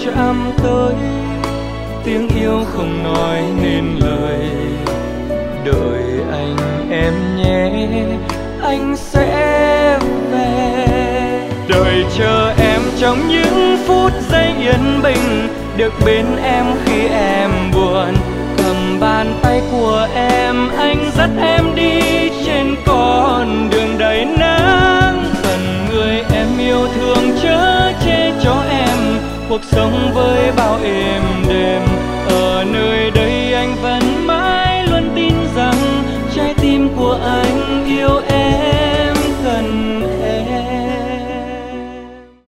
chạm tới, tiếng yêu không nói nên lời. Đợi anh em nhé, anh sẽ về. Đợi chờ em trong những phút giây yên bình, được bên em khi em buồn. Cầm bàn tay của em, anh dắt em đi trên con đường đầy nắng. Phần người em yêu thương chở che cho em cuộc sống với bao êm